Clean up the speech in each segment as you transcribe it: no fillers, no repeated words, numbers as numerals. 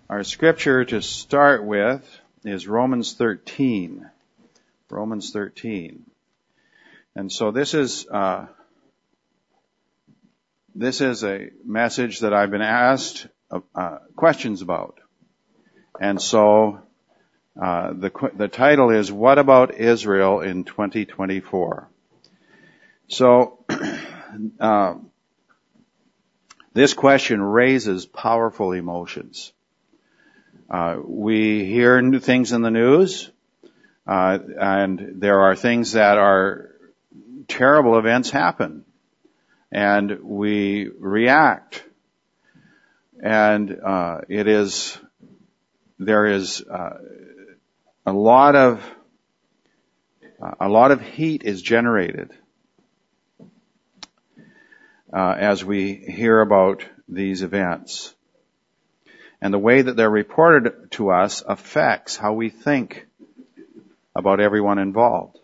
Our scripture to start with is Romans 13. Romans 13. And so this is a message that I've been asked questions about. And so the title is, What About Israel in 2024? So this question raises powerful emotions. We hear new things in the news, and there are things that are terrible events happen, and we react. And there is a lot of heat is generated as we hear about these events. And the way that they're reported to us affects how we think about everyone involved.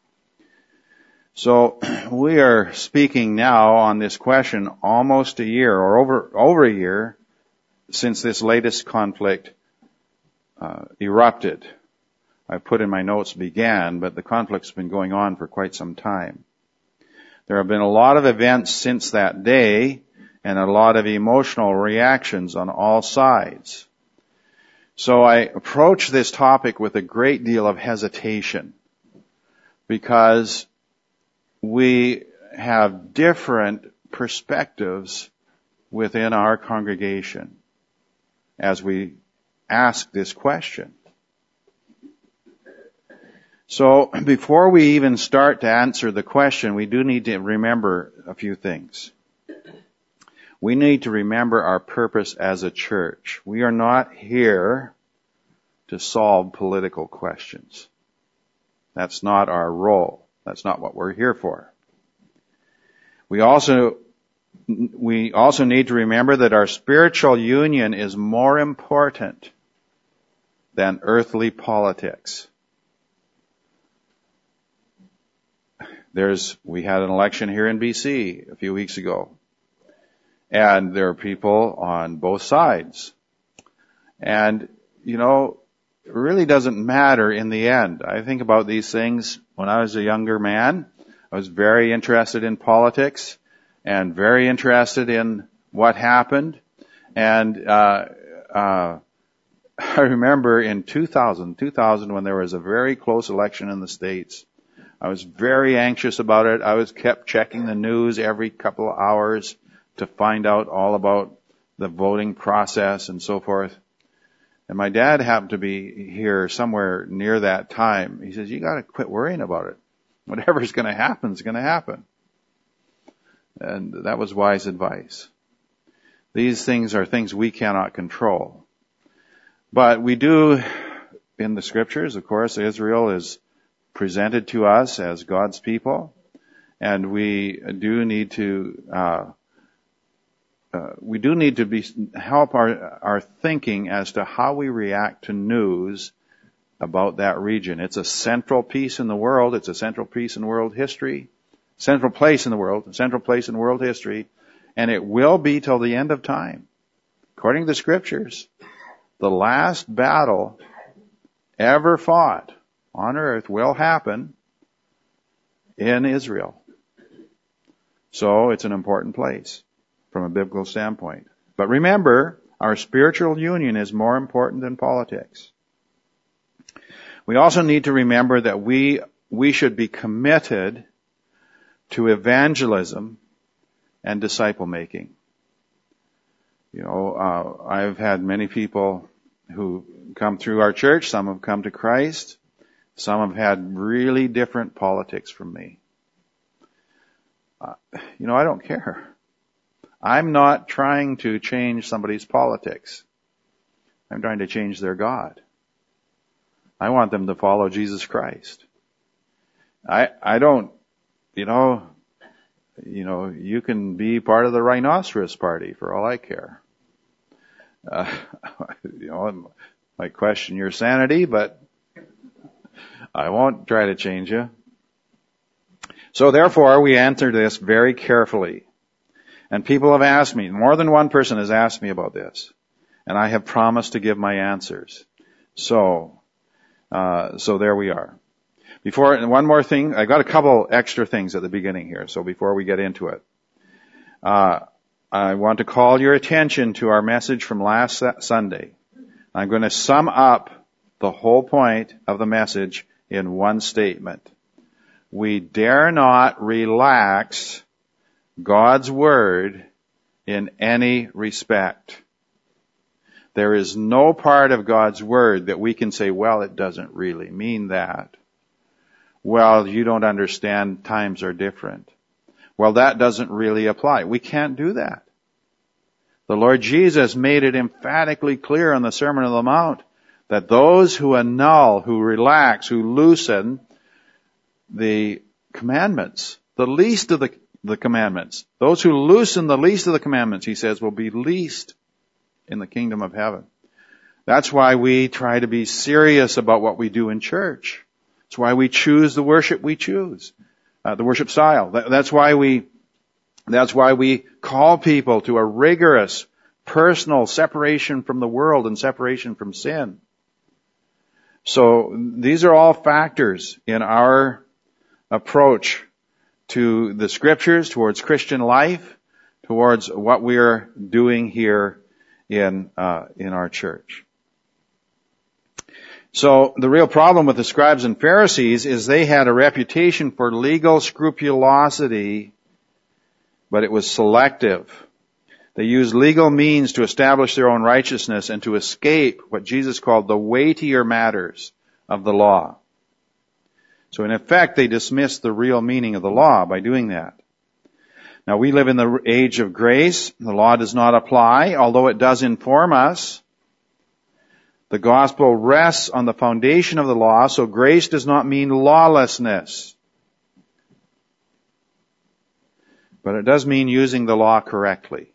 So we are speaking now on this question almost a year or over a year since this latest conflict erupted. I put in my notes began, but the conflict's been going on for quite some time. There have been a lot of events since that day and a lot of emotional reactions on all sides. So I approach this topic with a great deal of hesitation because we have different perspectives within our congregation as we ask this question. So before we even start to answer the question, we do need to remember a few things. We need to remember our purpose as a church. We are not here to solve political questions. That's not our role. That's not what we're here for. We also need to remember that our spiritual union is more important than earthly politics. We had an election here in BC a few weeks ago. And there are people on both sides. And, it really doesn't matter in the end. I think about these things when I was a younger man. I was very interested in politics and very interested in what happened. And I remember in 2000 when there was a very close election in the States, I was very anxious about it. I kept checking the news every couple of hours to find out all about the voting process and so forth. And my dad happened to be here somewhere near that time. He says, you got to quit worrying about it. Whatever's going to happen is going to happen. And that was wise advice. These things are things we cannot control. But we do, in the scriptures, of course, Israel is presented to us as God's people. And we do need to help our thinking as to how we react to news about that region. It's a central piece in the world. It's a central piece in world history. Central place in the world history. And it will be till the end of time. According to the scriptures, the last battle ever fought on earth will happen in Israel. So it's an important place from a biblical standpoint. But remember, our spiritual union is more important than politics. We also need to remember that we should be committed to evangelism and disciple making. I've had many people who come through our church. Some have come to Christ. Some have had really different politics from me. I don't care. I'm not trying to change somebody's politics. I'm trying to change their God. I want them to follow Jesus Christ. I don't, you can be part of the Rhinoceros Party for all I care. Might question your sanity, but I won't try to change you. So therefore, we answer this very carefully. And people have asked me, more than one person has asked me about this. and I have promised to give my answers. So there we are. One more thing, I got a couple extra things at the beginning here, so before we get into it. I want to call your attention to our message from last Sunday. I'm going to sum up the whole point of the message in one statement. We dare not relax God's Word in any respect. There is no part of God's Word that we can say, well, it doesn't really mean that. Well, you don't understand, times are different. Well, that doesn't really apply. We can't do that. The Lord Jesus made it emphatically clear on the Sermon on the Mount that those who annul, who relax, who loosen the commandments, the least of the commandments, those who loosen the least of the commandments, he says, will be least in the kingdom of heaven. That's why we try to be serious about what we do in church. That's why we choose the worship we choose, the worship style. That's why we call people to a rigorous, personal separation from the world and separation from sin. So these are all factors in our approach to the Scriptures, towards Christian life, towards what we are doing here in our church. So the real problem with the scribes and Pharisees is they had a reputation for legal scrupulosity, but it was selective. They used legal means to establish their own righteousness and to escape what Jesus called the weightier matters of the law. So in effect, they dismissed the real meaning of the law by doing that. Now we live in the age of grace. The law does not apply, although it does inform us. The gospel rests on the foundation of the law, so grace does not mean lawlessness. But it does mean using the law correctly.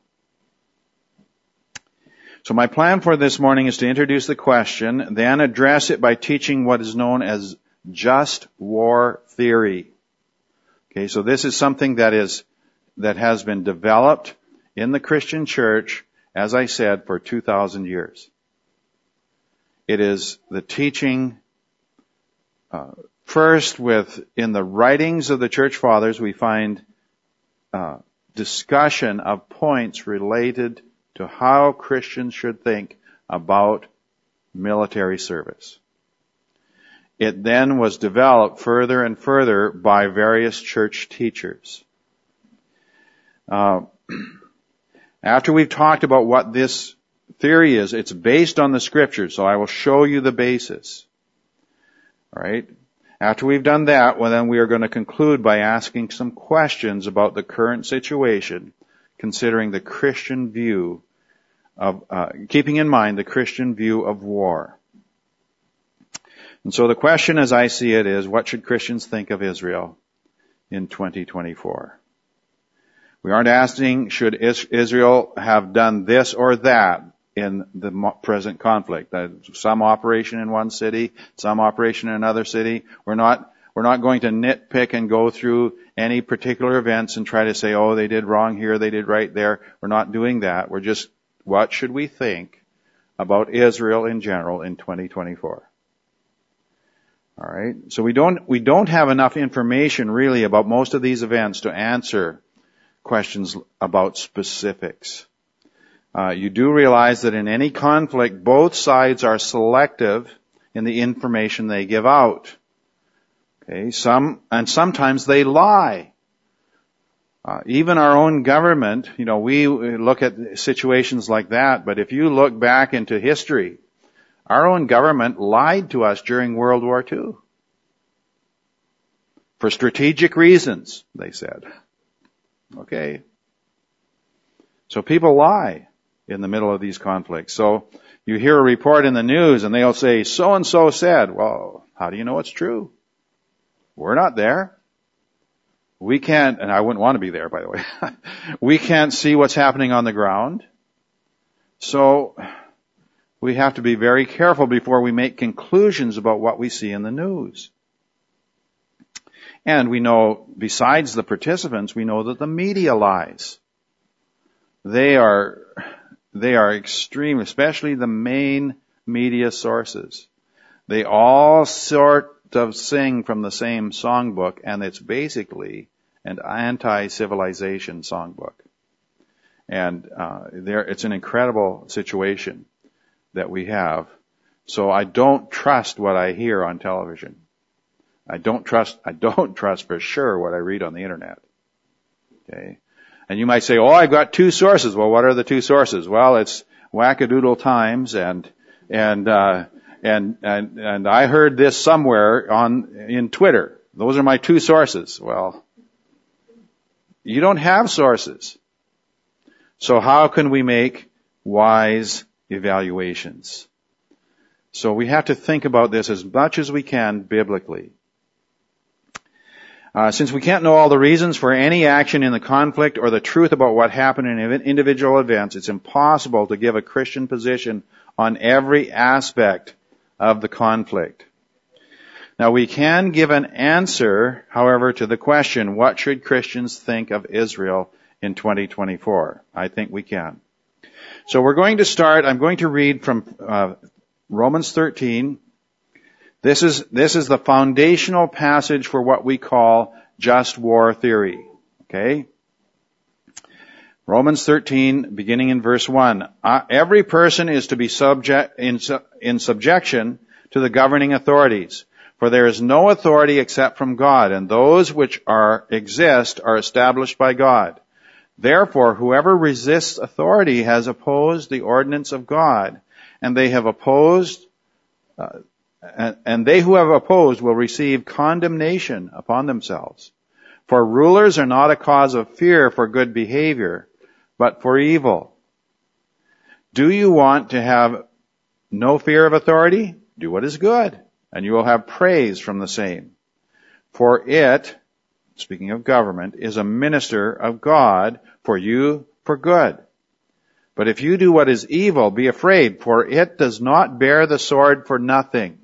So my plan for this morning is to introduce the question, then address it by teaching what is known as just war theory. Okay, so this is something that has been developed in the Christian church, as I said, for 2,000 years. It is the teaching, first in the writings of the church fathers, we find discussion of points related to how Christians should think about military service. It then was developed further and further by various church teachers. After we've talked about what this theory is, it's based on the Scriptures, so I will show you the basis. All right? After we've done that, well, then we are going to conclude by asking some questions about the current situation, considering the Christian view of, keeping in mind the Christian view of war. And so the question as I see it is, what should Christians think of Israel in 2024? We aren't asking, should Israel have done this or that in the present conflict? Some operation in one city, some operation in another city. We're not going to nitpick and go through any particular events and try to say, oh, they did wrong here, they did right there. We're not doing that. We're just, what should we think about Israel in general in 2024? All right. So we don't have enough information really about most of these events to answer questions about specifics. You do realize that in any conflict, both sides are selective in the information they give out. Okay, sometimes they lie. Even our own government, we look at situations like that, but if you look back into history, our own government lied to us during World War II. For strategic reasons, they said. Okay. So people lie in the middle of these conflicts. So you hear a report in the news and they'll say, so-and-so said. Well, how do you know it's true? We're not there. We can't, and I wouldn't want to be there, by the way. We can't see what's happening on the ground. So we have to be very careful before we make conclusions about what we see in the news. And we know, besides the participants, we know that the media lies. They they are extreme, especially the main media sources. They all sort of sing from the same songbook, and it's basically an anti-civilization songbook. And it's an incredible situation that we have. So I don't trust what I hear on television. I don't trust for sure what I read on the internet. Okay. And you might say, oh, I've got two sources. Well, what are the two sources? Well, it's Wackadoodle Times and I heard this somewhere in Twitter. Those are my two sources. Well, you don't have sources. So how can we make wise evaluations? So we have to think about this as much as we can biblically. Since we can't know all the reasons for any action in the conflict or the truth about what happened in individual events, it's impossible to give a Christian position on every aspect of the conflict. Now we can give an answer, however, to the question, what should Christians think of Israel in 2024? I think we can. So we're going to start, I'm going to read from Romans 13. This is the foundational passage for what we call just war theory. Okay? Romans 13, beginning in verse 1. Every person is to be in subjection to the governing authorities, for there is no authority except from God, and those which exist are established by God. Therefore, whoever resists authority has opposed the ordinance of God, and they who have opposed will receive condemnation upon themselves. For rulers are not a cause of fear for good behavior, but for evil. Do you want to have no fear of authority? Do what is good, and you will have praise from the same. For it, speaking of government, is a minister of God for you for good. But if you do what is evil, be afraid, for it does not bear the sword for nothing.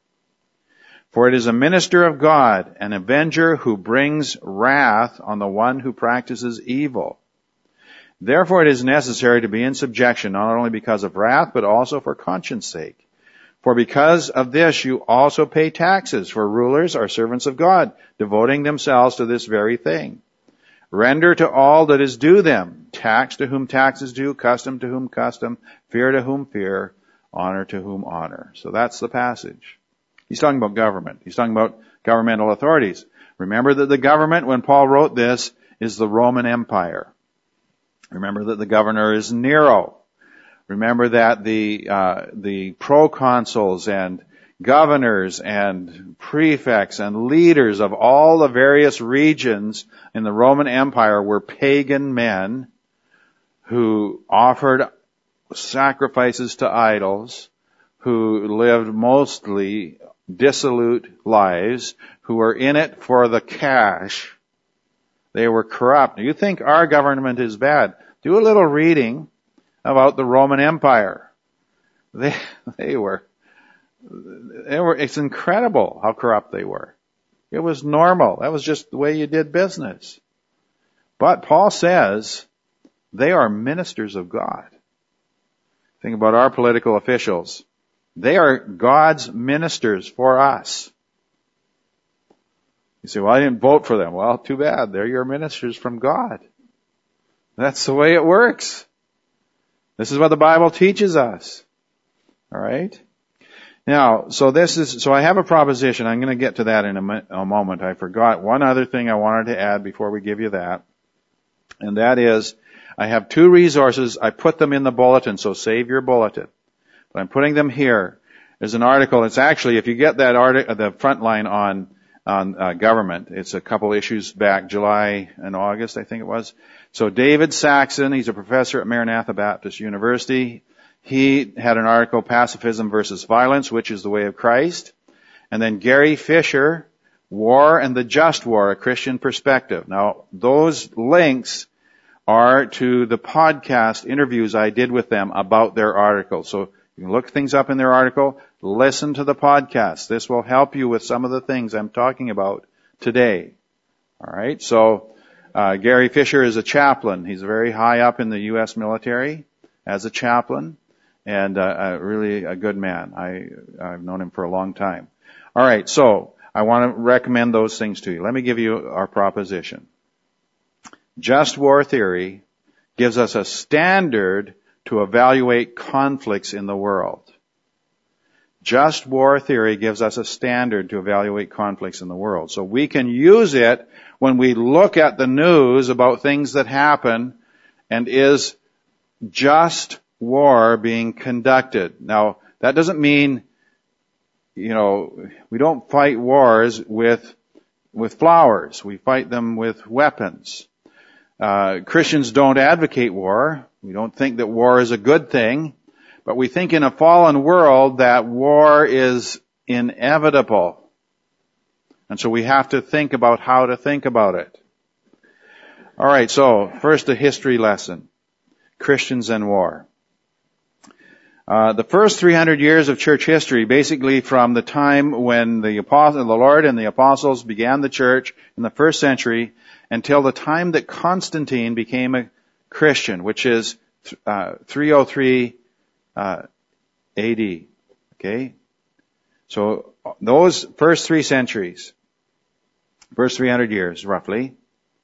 For it is a minister of God, an avenger who brings wrath on the one who practices evil. Therefore it is necessary to be in subjection, not only because of wrath, but also for conscience sake. For because of this you also pay taxes, for rulers are servants of God, devoting themselves to this very thing. Render to all that is due them, tax to whom tax is due, custom to whom custom, fear to whom fear, honor to whom honor. So that's the passage. He's talking about government. He's talking about governmental authorities. Remember that the government, when Paul wrote this, is the Roman Empire. Remember that the governor is Nero. Remember that the proconsuls and governors and prefects and leaders of all the various regions in the Roman Empire were pagan men who offered sacrifices to idols, who lived mostly dissolute lives, who were in it for the cash. They were corrupt. You think our government is bad? Do a little reading about the Roman Empire. They were, it's incredible how corrupt they were. It was normal. That was just the way you did business. But Paul says they are ministers of God. Think about our political officials. They are God's ministers for us. You say, well, I didn't vote for them. Well, too bad. They're your ministers from God. That's the way it works. This is what the Bible teaches us. All right? Now, so I have a proposition. I'm going to get to that in a moment. I forgot one other thing I wanted to add before we give you that. And that is, I have two resources. I put them in the bulletin, so save your bulletin. But I'm putting them here. There's an article. It's actually, if you get that article, the front line on government, it's a couple issues back, July and August, I think it was. So David Saxon, he's a professor at Maranatha Baptist University. He had an article, Pacifism versus Violence, which is the way of Christ. And then Gary Fisher, War and the Just War, a Christian Perspective. Now, those links are to the podcast interviews I did with them about their article. So you can look things up in their article, listen to the podcast. This will help you with some of the things I'm talking about today. All right, so Gary Fisher is a chaplain. He's very high up in the U.S. military. as a chaplain, and really a good man. I've known him for a long time. All right, so I want to recommend those things to you. Let me give you our proposition. Just war theory gives us a standard to evaluate conflicts in the world. Just war theory gives us a standard to evaluate conflicts in the world. So we can use it when we look at the news about things that happen, and is just war being conducted. Now, that doesn't mean, we don't fight wars with flowers. We fight them with weapons. Christians don't advocate war. We don't think that war is a good thing. But we think in a fallen world that war is inevitable. And so we have to think about how to think about it. All right, so first a history lesson. Christians and war. The first 300 years of church history, basically from the time when the Lord and the apostles began the church in the first century until the time that Constantine became a Christian, which is 303 AD. Okay? So those first 3 centuries, first 300 years roughly,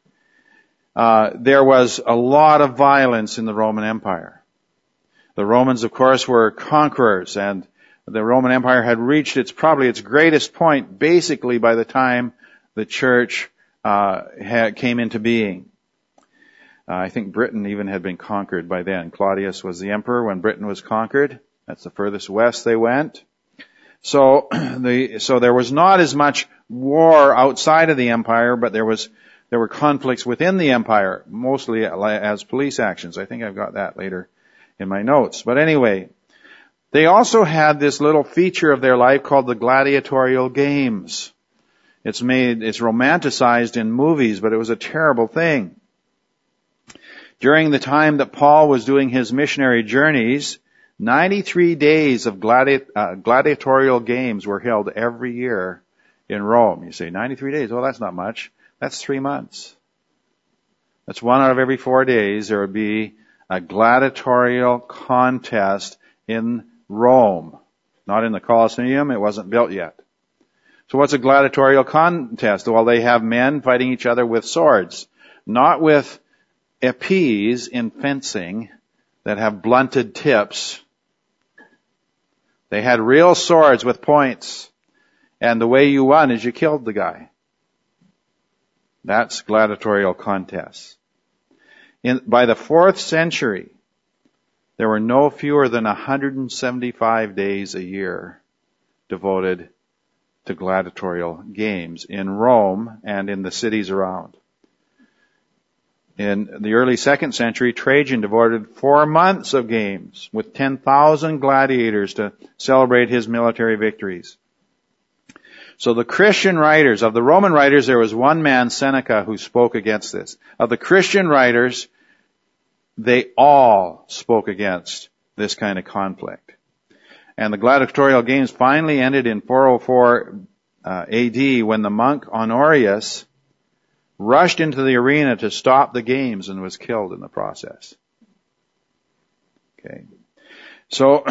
there was a lot of violence in the Roman Empire. The Romans, of course, were conquerors, and the Roman Empire had reached probably its greatest point basically by the time the church came into being. I think Britain even had been conquered by then. Claudius was the emperor when Britain was conquered. That's the furthest west they went. So there was not as much war outside of the empire, but there were conflicts within the empire, mostly as police actions. I think I've got that later in my notes. But anyway, they also had this little feature of their life called the gladiatorial games. It's romanticized in movies, but it was a terrible thing. During the time that Paul was doing his missionary journeys, 93 days of gladiatorial games were held every year in Rome. You say, 93 days? Well, that's not much. That's 3 months. That's 1 out of every 4 days there would be a gladiatorial contest in Rome. Not in the Colosseum. It wasn't built yet. So what's a gladiatorial contest? Well, they have men fighting each other with swords. Not with epées in fencing that have blunted tips. They had real swords with points. And the way you won is you killed the guy. That's gladiatorial contests. By the 4th century, there were no fewer than 175 days a year devoted to gladiatorial games in Rome and in the cities around. In the early 2nd century, Trajan devoted 4 months of games with 10,000 gladiators to celebrate his military victories. So the Christian writers, of the Roman writers, there was one man, Seneca, who spoke against this. Of the Christian writers, they all spoke against this kind of conflict. And the gladiatorial games finally ended in 404 AD when the monk Honorius rushed into the arena to stop the games and was killed in the process. Okay. So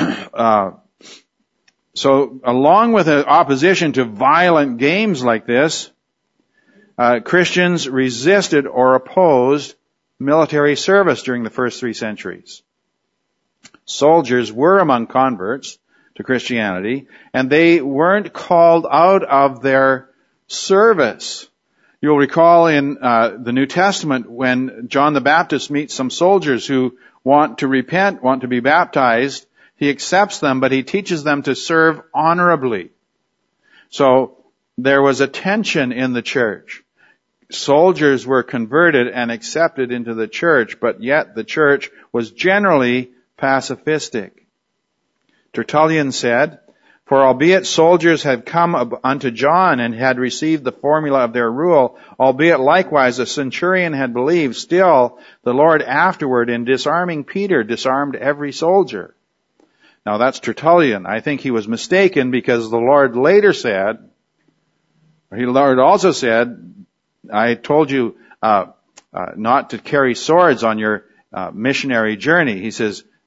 along with the opposition to violent games like this, Christians resisted or opposed military service during the first 3 centuries. Soldiers were among converts to Christianity, and they weren't called out of their service. You'll recall in the New Testament when John the Baptist meets some soldiers who want to repent, want to be baptized, he accepts them, but he teaches them to serve honorably. So there was a tension in the church. Soldiers were converted and accepted into the church, but yet the church was generally pacifistic. Tertullian said, "For albeit soldiers had come unto John and had received the formula of their rule, albeit likewise a centurion had believed, still the Lord afterward in disarming Peter disarmed every soldier." Now that's Tertullian. I think he was mistaken because the Lord later said, the Lord also said, I told you not to carry swords on your missionary journey. He says,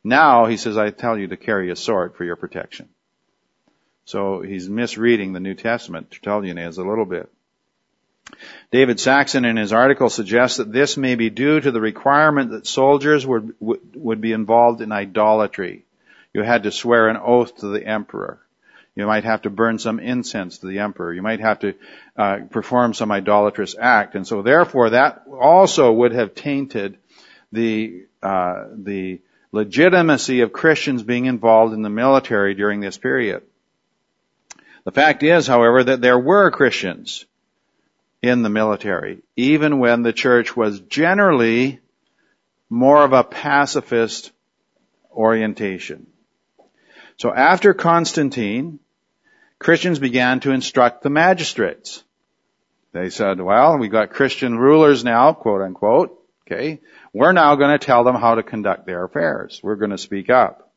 Now, he says, I tell you to carry a sword for your protection. So he's misreading the New Testament, Tertullian is a little bit. David Saxon in his article suggests that this may be due to the requirement that soldiers would be involved in idolatry. You had to swear an oath to the emperor. You might have to burn some incense to the emperor. You might have to perform some idolatrous act. And so therefore that also would have tainted the legitimacy of Christians being involved in the military during this period. The fact is, however, that there were Christians in the military, even when the church was generally more of a pacifist orientation. So after Constantine, Christians began to instruct the magistrates. They said, well, we got Christian rulers now, quote unquote, okay, we're now going to tell them how to conduct their affairs. We're going to speak up.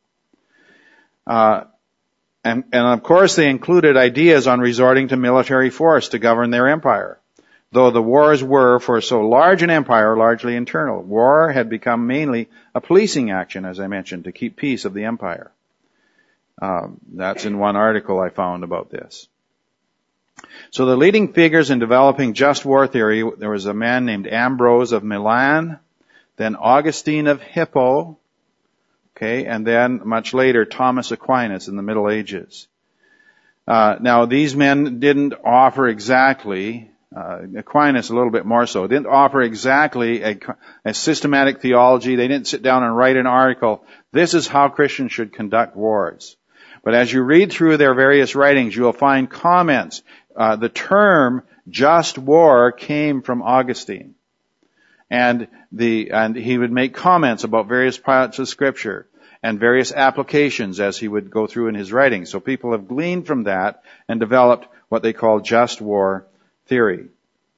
And of course they included ideas on resorting to military force to govern their empire. Though the wars were, for so large an empire, largely internal. War had become mainly a policing action, as I mentioned, to keep peace of the empire. That's in one article I found about this. So the leading figures in developing just war theory, there was a man named Ambrose of Milan, then Augustine of Hippo, okay, and then much later Thomas Aquinas in the Middle Ages. Now these men didn't offer exactly, Aquinas a little bit more so, didn't offer exactly a systematic theology. They didn't sit down and write an article. This is how Christians should conduct wars. But as you read through their various writings, you will find comments. The term just war came from Augustine. And he would make comments about various parts of Scripture and various applications as he would go through in his writings. So people have gleaned from that and developed what they call just war theory.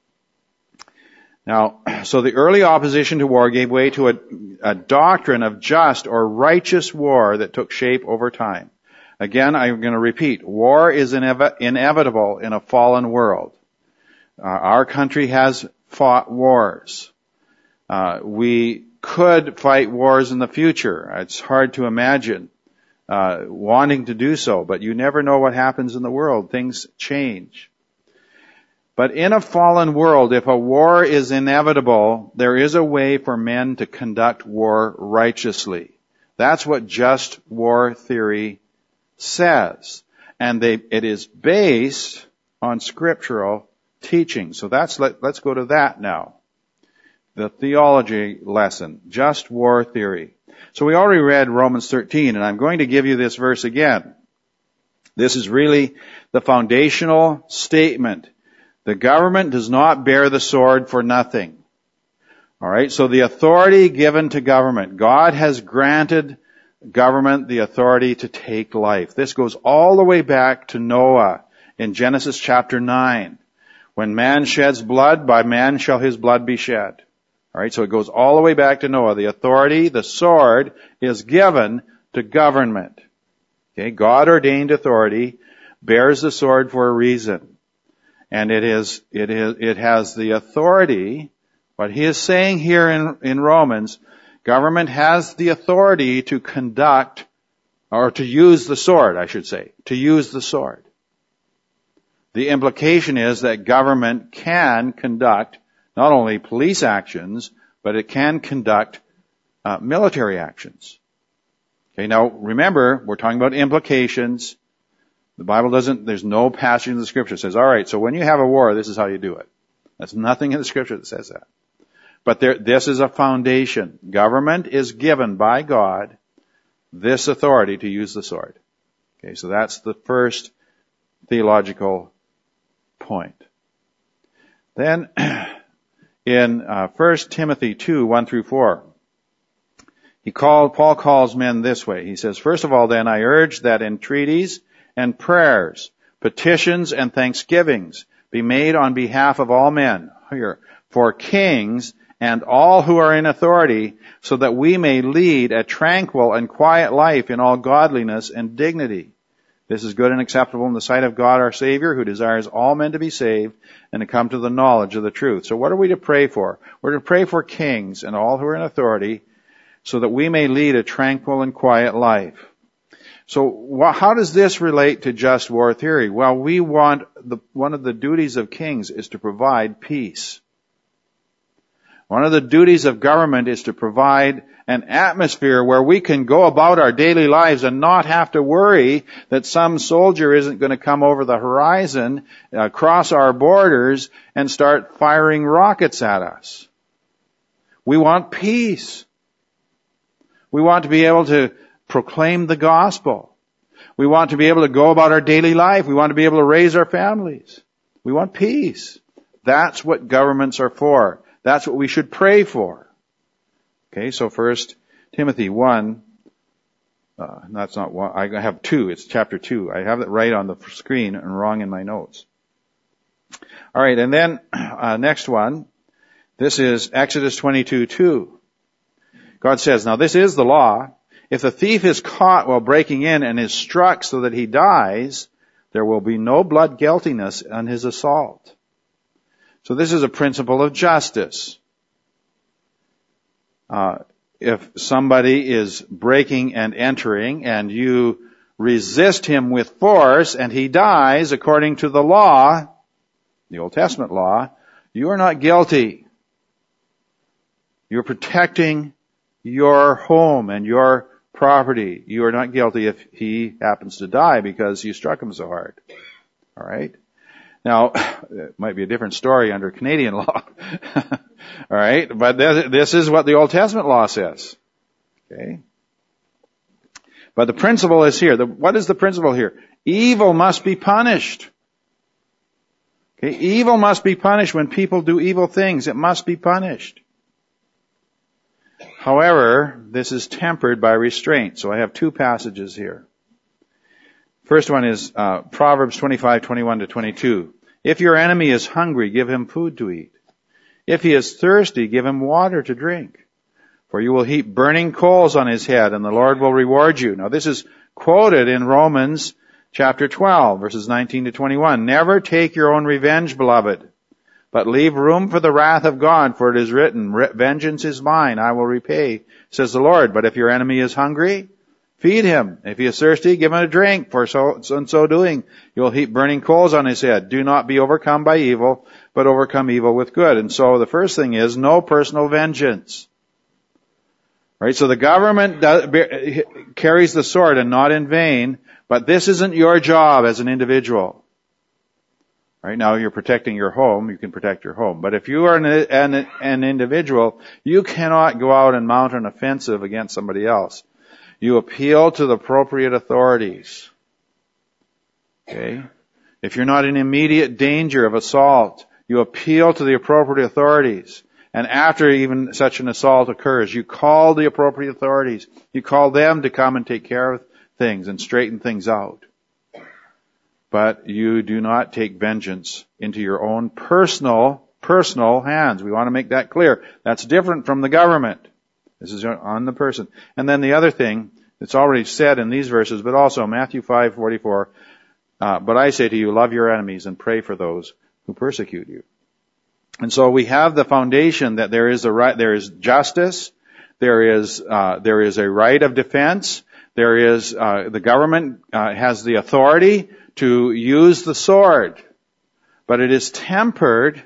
Now, so the early opposition to war gave way to a doctrine of just or righteous war that took shape over time. Again, I'm going to repeat, war is inevitable in a fallen world. Our country has fought wars. We could fight wars in the future. It's hard to imagine wanting to do so, but you never know what happens in the world. Things change. But in a fallen world, if a war is inevitable, there is a way for men to conduct war righteously. That's what just war theory says. And it is based on scriptural teaching. So let's go to that now. The theology lesson, just war theory. So we already read Romans 13, and I'm going to give you this verse again. This is really the foundational statement. The government does not bear the sword for nothing. All right, so the authority given to government, God has granted government the authority to take life. This goes all the way back to Noah in Genesis chapter 9. When man sheds blood, by man shall his blood be shed. All right, so it goes all the way back to Noah. The authority, the sword, is given to government. Okay, God ordained authority bears the sword for a reason. And it has the authority. What he is saying here in Romans, government has the authority to conduct, or to use the sword, I should say, to use the sword. The implication is that government can conduct not only police actions, but it can conduct military actions. Okay, now remember, we're talking about implications. The Bible there's no passage in the Scripture that says, all right, so when you have a war, this is how you do it. There's nothing in the Scripture that says that. But this is a foundation. Government is given by God this authority to use the sword. Okay, so that's the first theological point. Then, in 1 Timothy 2, 1 through 4, Paul calls men this way. He says, first of all, then, I urge that entreaties and prayers, petitions and thanksgivings be made on behalf of all men, for kings and all who are in authority, so that we may lead a tranquil and quiet life in all godliness and dignity. This is good and acceptable in the sight of God our Savior, who desires all men to be saved and to come to the knowledge of the truth. So what are we to pray for? We're to pray for kings and all who are in authority, so that we may lead a tranquil and quiet life. So how does this relate to just war theory? Well, one of the duties of kings is to provide peace. One of the duties of government is to provide an atmosphere where we can go about our daily lives and not have to worry that some soldier isn't going to come over the horizon, cross our borders, and start firing rockets at us. We want peace. We want to be able to proclaim the gospel. We want to be able to go about our daily life. We want to be able to raise our families. We want peace. That's what governments are for. That's what we should pray for. Okay, so 1 Timothy 1, that's not 1, I have 2, it's chapter 2. I have it right on the screen and wrong in my notes. Alright, and then, next one, this is Exodus 22:2. God says, now this is the law. If the thief is caught while breaking in and is struck so that he dies, there will be no blood guiltiness on his assault. So this is a principle of justice. If somebody is breaking and entering and you resist him with force and he dies according to the law, the Old Testament law, you are not guilty. You're protecting your home and your property. You are not guilty if he happens to die because you struck him so hard. All right? Now, it might be a different story under Canadian law. All right? But this is what the Old Testament law says. Okay? But the principle is here. What is the principle here? Evil must be punished. Okay? Evil must be punished when people do evil things. It must be punished. However, this is tempered by restraint. So I have 2 passages here. First one is Proverbs 25:21-22. If your enemy is hungry, give him food to eat. If he is thirsty, give him water to drink. For you will heap burning coals on his head, and the Lord will reward you. Now this is quoted in Romans chapter 12, verses 19-21. Never take your own revenge, beloved, but leave room for the wrath of God, for it is written, vengeance is mine, I will repay, says the Lord. But if your enemy is hungry, feed him. If he is thirsty, give him a drink, for in so doing, you will heap burning coals on his head. Do not be overcome by evil, but overcome evil with good. And so the first thing is no personal vengeance. Right? So the government carries the sword and not in vain, but this isn't your job as an individual. Right now you're protecting your home, you can protect your home. But if you are an individual, you cannot go out and mount an offensive against somebody else. You appeal to the appropriate authorities. Okay? If you're not in immediate danger of assault, you appeal to the appropriate authorities. And after even such an assault occurs, you call the appropriate authorities. You call them to come and take care of things and straighten things out. But you do not take vengeance into your own personal hands. We want to make that clear. That's different from the government. This is on the person. And then the other thing, it's already said in these verses, but also Matthew 5:44, but I say to you, love your enemies and pray for those who persecute you. And so we have the foundation that there is justice, there is a right of defense, there is, the government has the authority to use the sword, but it is tempered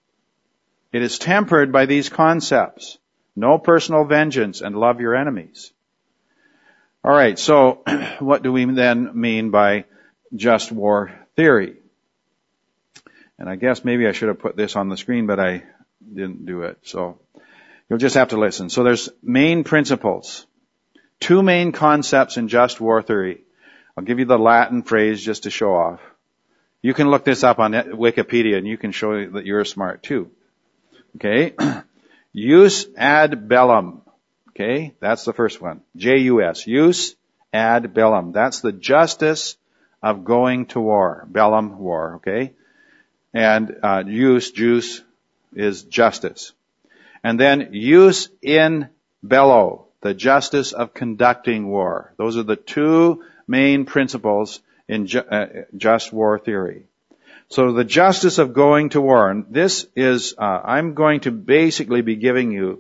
by these concepts. No personal vengeance and love your enemies. Alright, so what do we then mean by just war theory? And I guess maybe I should have put this on the screen, but I didn't do it. So you'll just have to listen. So there's main principles. 2 main concepts in just war theory. I'll give you the Latin phrase just to show off. You can look this up on Wikipedia and you can show that you're smart too. Okay? Jus ad bellum. Okay? That's the first one. J-U-S. Jus ad bellum. That's the justice of going to war. Bellum, war. Okay? And jus is justice. And then jus in bello. The justice of conducting war. Those are the 2 main principles in just war theory. So the justice of going to war, and this is, I'm going to basically be giving you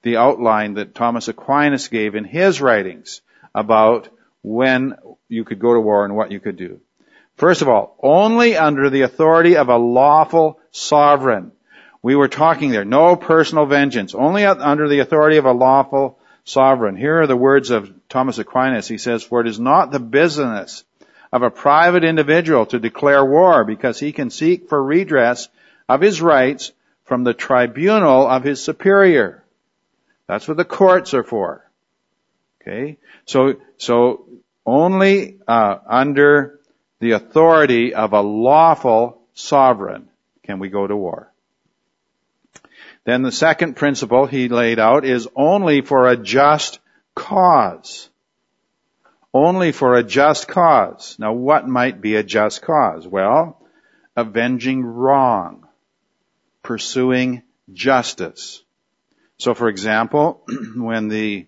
the outline that Thomas Aquinas gave in his writings about when you could go to war and what you could do. First of all, only under the authority of a lawful sovereign. We were talking there, no personal vengeance, only under the authority of a lawful sovereign. Here are the words of Thomas Aquinas. He says, "For it is not the business of a private individual to declare war, because he can seek for redress of his rights from the tribunal of his superior." That's what the courts are for. Okay? So only under the authority of a lawful sovereign can we go to war. Then the second principle he laid out is only for a just cause. Only for a just cause. Now, what might be a just cause? Well, avenging wrong, pursuing justice. So, for example, when the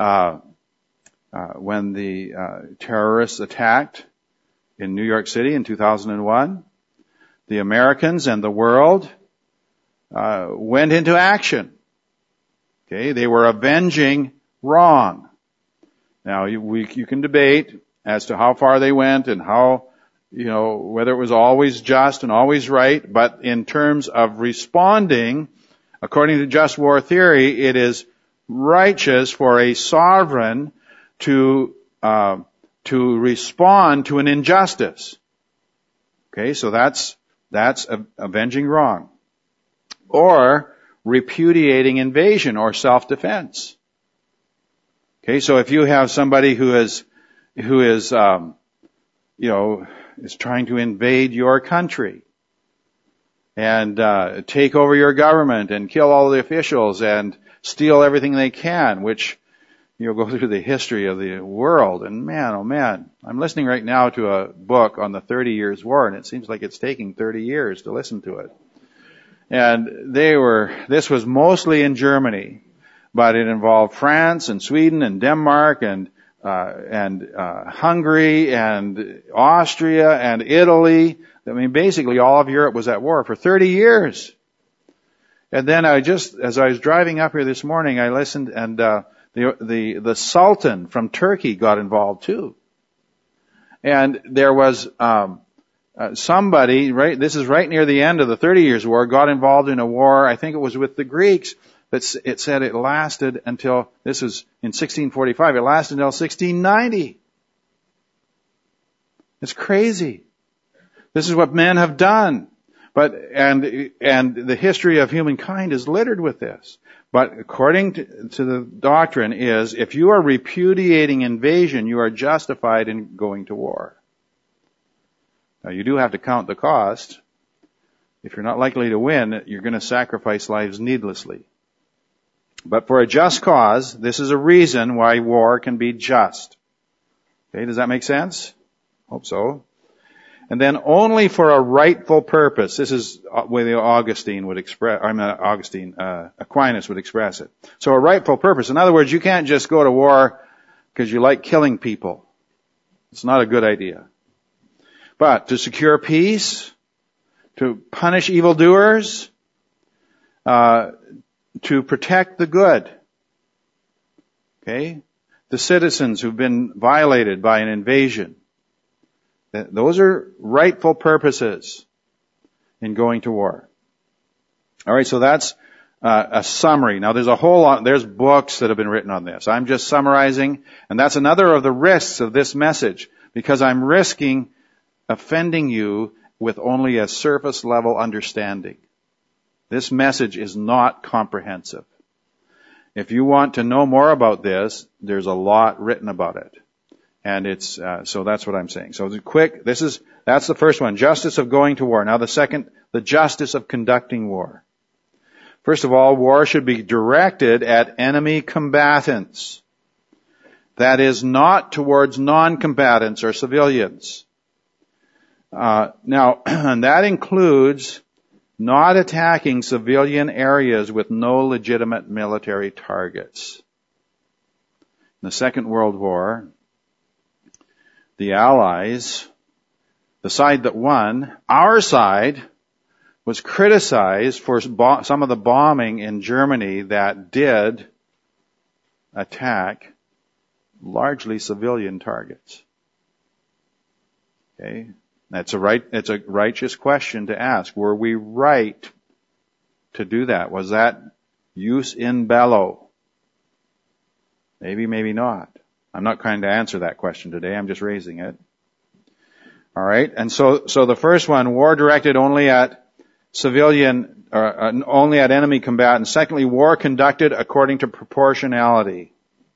terrorists attacked in New York City in 2001, the Americans and the world went into action. Okay, they were avenging wrong. Now, you can debate as to how far they went and how, whether it was always just and always right, but in terms of responding, according to just war theory, it is righteous for a sovereign to respond to an injustice. Okay, so that's avenging wrong. Or repudiating invasion or self-defense. Okay, so if you have somebody who is trying to invade your country and take over your government and kill all the officials and steal everything they can, which go through the history of the world, and man, oh man, I'm listening right now to a book on the 30 Years' War, and it seems like it's taking 30 years to listen to it. And this was mostly in Germany, but it involved France and Sweden and Denmark and Hungary and Austria and Italy. I mean, basically all of Europe was at war for 30 years. And then as I was driving up here this morning, I listened, and the Sultan from Turkey got involved too. And there was somebody, right, this is right near the end of the 30 Years' War, got involved in a war, I think it was with the Greeks, but it said it lasted until, this was in 1645, it lasted until 1690. It's crazy. This is what men have done. And the history of humankind is littered with this. But according to the doctrine is, if you are repudiating invasion, you are justified in going to war. Now, you do have to count the cost. If you're not likely to win, you're going to sacrifice lives needlessly. But for a just cause, this is a reason why war can be just. Okay, does that make sense? Hope so. And then only for a rightful purpose. This is where Aquinas would express it. So a rightful purpose. In other words, you can't just go to war because you like killing people. It's not a good idea. But to secure peace, to punish evildoers, to protect the good. Okay? The citizens who've been violated by an invasion. Those are rightful purposes in going to war. All right, so that's a summary. Now, there's a whole lot, there's books that have been written on this. I'm just summarizing, and that's another of the risks of this message, because I'm risking offending you with only a surface level understanding. This message is not comprehensive. If you want to know more about this, there's a lot written about it. And it's, so that's what I'm saying. So quick, that's the first one, justice of going to war. Now the second, the justice of conducting war. First of all, war should be directed at enemy combatants. That is not towards non-combatants or civilians. Now, that includes not attacking civilian areas with no legitimate military targets. In the Second World War, the Allies, the side that won, our side, was criticized for some of the bombing in Germany that did attack largely civilian targets? Okay. It's a righteous question to ask. Were we right to do that? Was that jus in bello? Maybe, maybe not. I'm not trying to answer that question today. I'm just raising it. All right. And so the first one, war directed only at civilian, only at enemy combatants. Secondly, war conducted according to proportionality.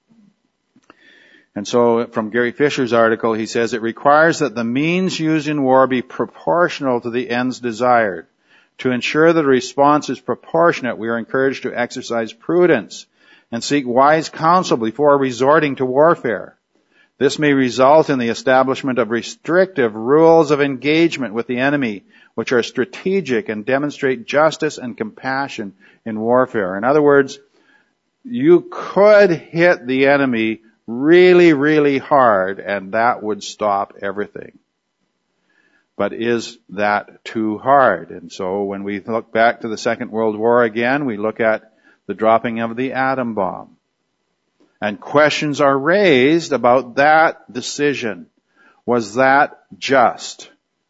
And so from Gary Fisher's article, he says it requires that the means used in war be proportional to the ends desired. To ensure that the response is proportionate, we are encouraged to exercise prudence and seek wise counsel before resorting to warfare. This may result in the establishment of restrictive rules of engagement with the enemy, which are strategic and demonstrate justice and compassion in warfare. In other words, you could hit the enemy really, really hard, and that would stop everything. But is that too hard? And so when we look back to the Second World War again, we look at the dropping of the atom bomb. And questions are raised about that decision. Was that just?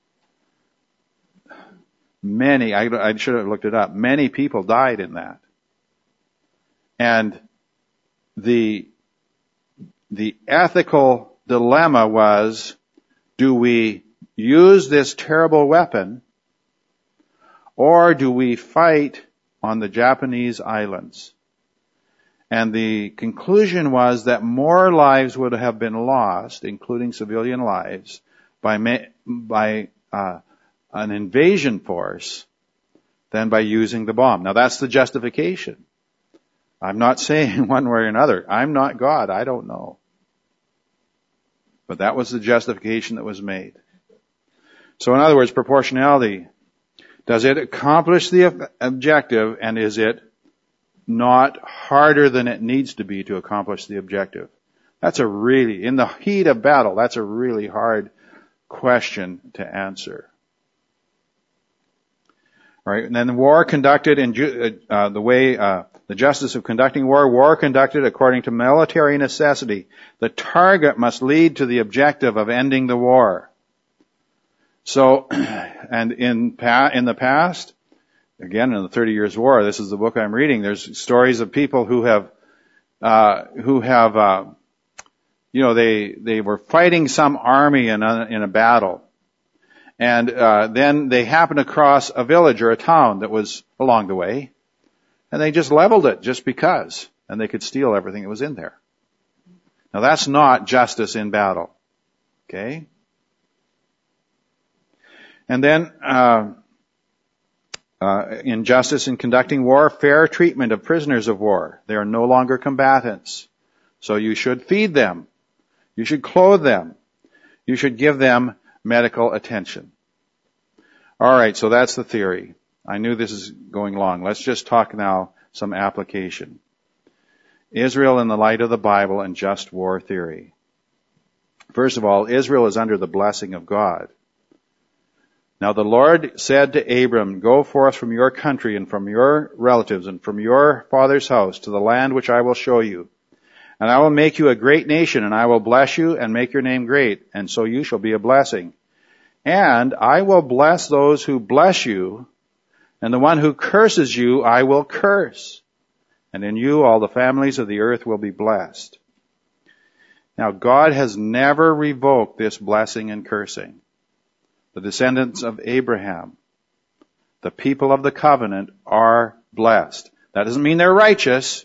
Many, I should have looked it up, many people died in that. And the ethical dilemma was, do we use this terrible weapon, or do we fight on the Japanese islands? And the conclusion was that more lives would have been lost, including civilian lives, by an invasion force than by using the bomb. Now that's the justification. I'm not saying one way or another. I'm not God. I don't know. But that was the justification that was made. So in other words, proportionality. Does it accomplish the objective, and is it not harder than it needs to be to accomplish the objective? That's in the heat of battle, that's a really hard question to answer. All right, and then the war conducted in the justice of conducting war conducted according to military necessity. The target must lead to the objective of ending the war. So, and in the past, again in the 30 Years' War, this is the book I'm reading, there's stories of people who have, they were fighting some army in a battle. And then they happened across a village or a town that was along the way, and they just leveled it just because, and they could steal everything that was in there. Now that's not justice in battle. Okay? And then, in justice in conducting war, fair treatment of prisoners of war. They are no longer combatants. So you should feed them. You should clothe them. You should give them medical attention. All right, so that's the theory. I knew this is going long. Let's just talk now some application. Israel in the light of the Bible and just war theory. First of all, Israel is under the blessing of God. Now the Lord said to Abram, go forth from your country and from your relatives and from your father's house to the land which I will show you. And I will make you a great nation, and I will bless you and make your name great, and so you shall be a blessing. And I will bless those who bless you, and the one who curses you I will curse. And in you all the families of the earth will be blessed. Now God has never revoked this blessing and cursing. The descendants of Abraham, the people of the covenant, are blessed. That doesn't mean they're righteous.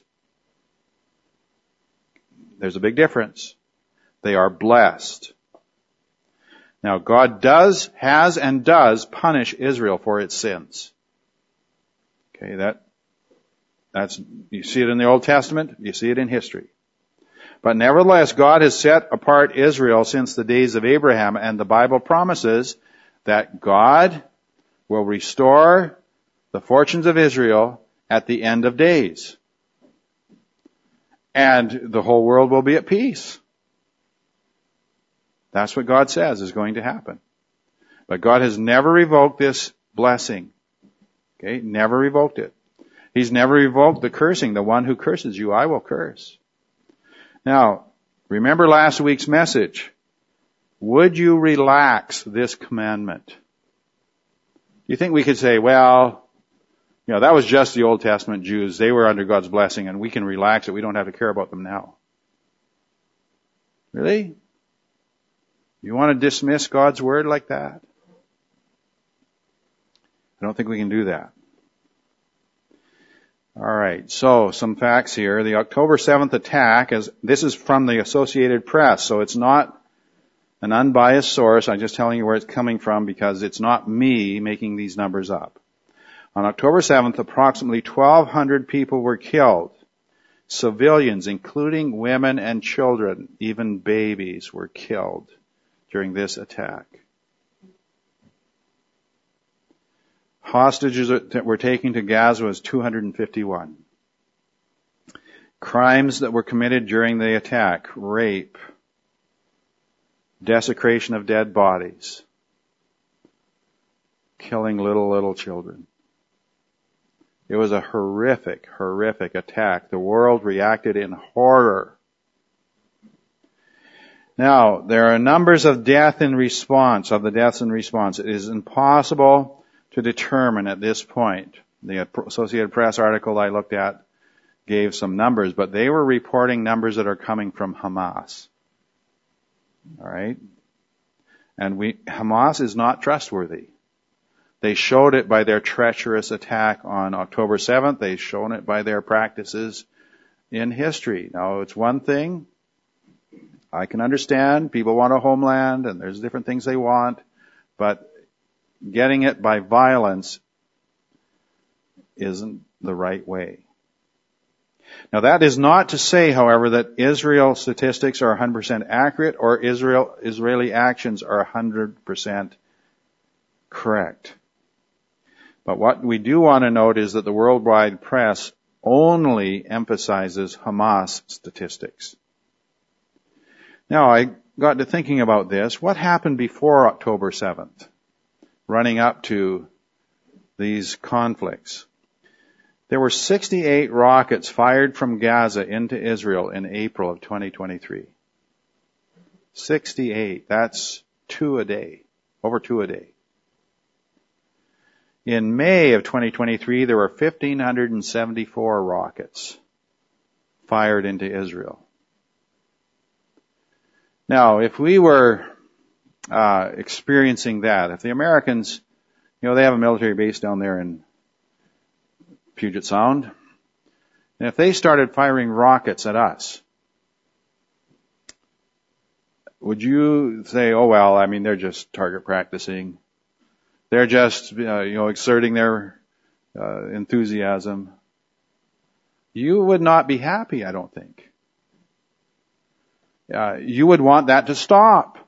There's a big difference. They are blessed. Now God has and does punish Israel for its sins. Okay, that's, you see it in the Old Testament, you see it in history. But nevertheless, God has set apart Israel since the days of Abraham, and the Bible promises that God will restore the fortunes of Israel at the end of days. And the whole world will be at peace. That's what God says is going to happen. But God has never revoked this blessing. Okay, never revoked it. He's never revoked the cursing. The one who curses you, I will curse. Now, remember last week's message. Would you relax this commandment? Do you think we could say, well, that was just the Old Testament Jews. They were under God's blessing and we can relax it. We don't have to care about them now. Really? You want to dismiss God's word like that? I don't think we can do that. All right, so some facts here. The October 7th attack, this is from the Associated Press, so it's not an unbiased source. I'm just telling you where it's coming from because it's not me making these numbers up. On October 7th, approximately 1,200 people were killed. Civilians, including women and children, even babies, were killed during this attack. Hostages that were taken to Gaza was 251. Crimes that were committed during the attack: rape, desecration of dead bodies, killing little children. It was a horrific attack. The world reacted in horror. Now, there are numbers of the deaths in response. It is impossible to determine at this point. The Associated Press article I looked at gave some numbers, but they were reporting numbers that are coming from Hamas. All right? And Hamas is not trustworthy. They showed it by their treacherous attack on October 7th. They've shown it by their practices in history. Now, it's one thing. I can understand people want a homeland and there's different things they want, but getting it by violence isn't the right way. Now, that is not to say, however, that Israel statistics are 100% accurate or Israeli actions are 100% correct. But what we do want to note is that the worldwide press only emphasizes Hamas statistics. Now, I got to thinking about this. What happened before October 7th, running up to these conflicts? There were 68 rockets fired from Gaza into Israel in April of 2023. 68. That's 2 a day. Over 2 a day. In May of 2023, there were 1,574 rockets fired into Israel. Now, if we were experiencing that, if the Americans, they have a military base down there in Puget Sound, and if they started firing rockets at us, would you say, oh well, they're just target practicing. They're just, exerting their enthusiasm. You would not be happy, I don't think. You would want that to stop.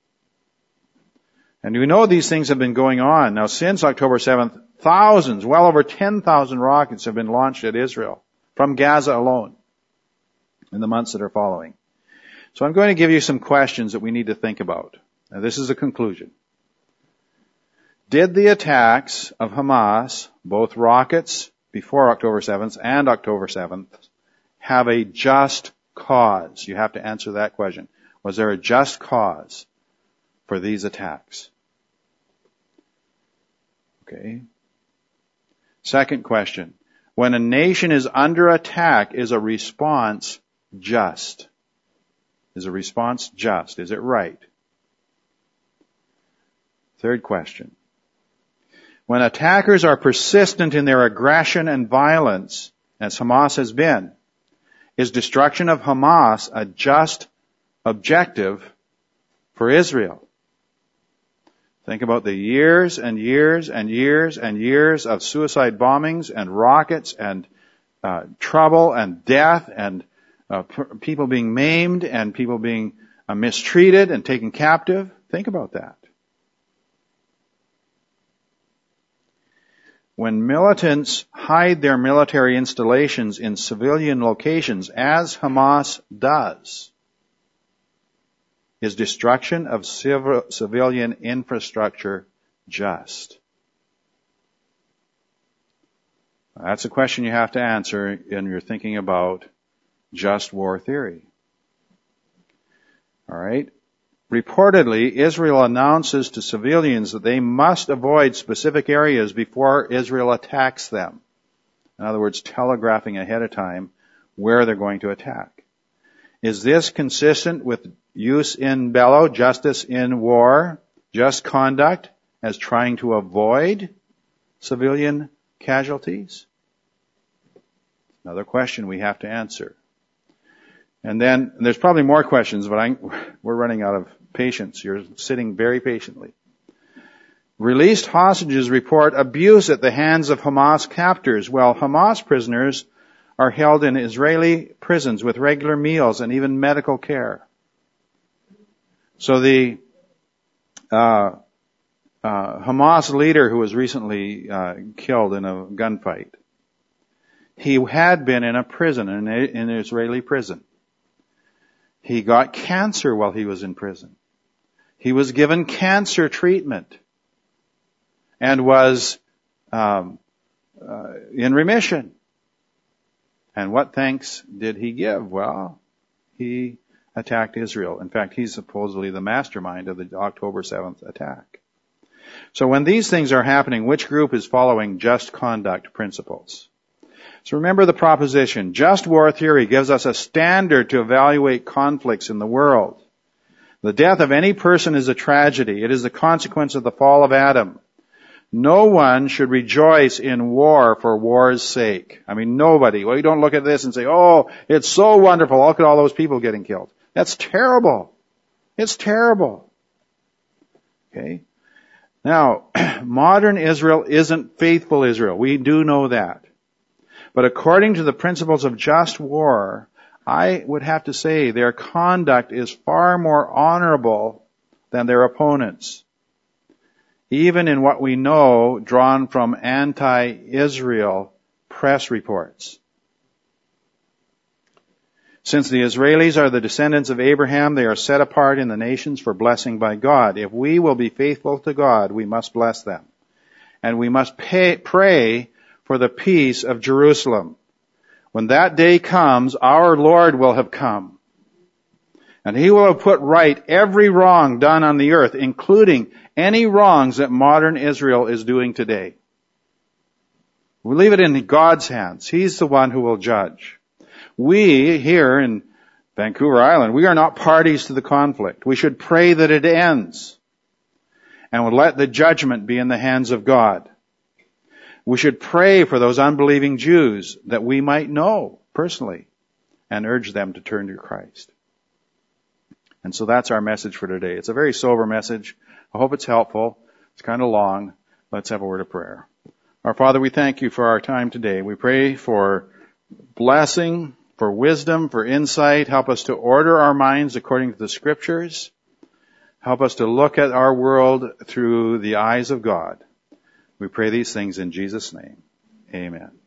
And we know these things have been going on. Now, since October 7th, thousands, well over 10,000 rockets have been launched at Israel from Gaza alone in the months that are following. So I'm going to give you some questions that we need to think about. Now, this is a conclusion. Did the attacks of Hamas, both rockets before October 7th and October 7th, have a just cause? You have to answer that question. Was there a just cause for these attacks? Okay. Second question. When a nation is under attack, is a response just? Is a response just? Is it right? Third question. When attackers are persistent in their aggression and violence, as Hamas has been, is destruction of Hamas a just objective for Israel? Think about the years and years and years and years of suicide bombings and rockets and trouble and death and people being maimed and people being mistreated and taken captive. Think about that. When militants hide their military installations in civilian locations, as Hamas does, is destruction of civilian infrastructure just? That's a question you have to answer when you're thinking about just war theory. All right. Reportedly, Israel announces to civilians that they must avoid specific areas before Israel attacks them. In other words, telegraphing ahead of time where they're going to attack. Is this consistent with jus in bello, justice in war, just conduct, as trying to avoid civilian casualties? Another question we have to answer. And then, there's probably more questions, but we're running out of patience. You're sitting very patiently. Released hostages report abuse at the hands of Hamas captors. Well, Hamas prisoners are held in Israeli prisons with regular meals and even medical care. So the Hamas leader who was recently killed in a gunfight, he had been in a prison, in an Israeli prison. He got cancer while he was in prison. He was given cancer treatment and was in remission. And what thanks did he give? Well, he attacked Israel. In fact, he's supposedly the mastermind of the October 7th attack. So when these things are happening, which group is following just conduct principles? So remember the proposition. Just war theory gives us a standard to evaluate conflicts in the world. The death of any person is a tragedy. It is the consequence of the fall of Adam. No one should rejoice in war for war's sake. I mean, nobody. Well, you don't look at this and say, oh, it's so wonderful. Look at all those people getting killed. That's terrible. It's terrible. Okay? Now, modern Israel isn't faithful Israel. We do know that. But according to the principles of just war, I would have to say their conduct is far more honorable than their opponents. Even in what we know drawn from anti-Israel press reports. Since the Israelis are the descendants of Abraham, they are set apart in the nations for blessing by God. If we will be faithful to God, we must bless them. And we must pray for the peace of Jerusalem. When that day comes, our Lord will have come. And He will have put right every wrong done on the earth, including any wrongs that modern Israel is doing today. We leave it in God's hands. He's the one who will judge. We, here in Vancouver Island, we are not parties to the conflict. We should pray that it ends. And we'll let the judgment be in the hands of God. We should pray for those unbelieving Jews that we might know personally and urge them to turn to Christ. And so that's our message for today. It's a very sober message. I hope it's helpful. It's kind of long. Let's have a word of prayer. Our Father, we thank You for our time today. We pray for blessing, for wisdom, for insight. Help us to order our minds according to the Scriptures. Help us to look at our world through the eyes of God. We pray these things in Jesus' name. Amen.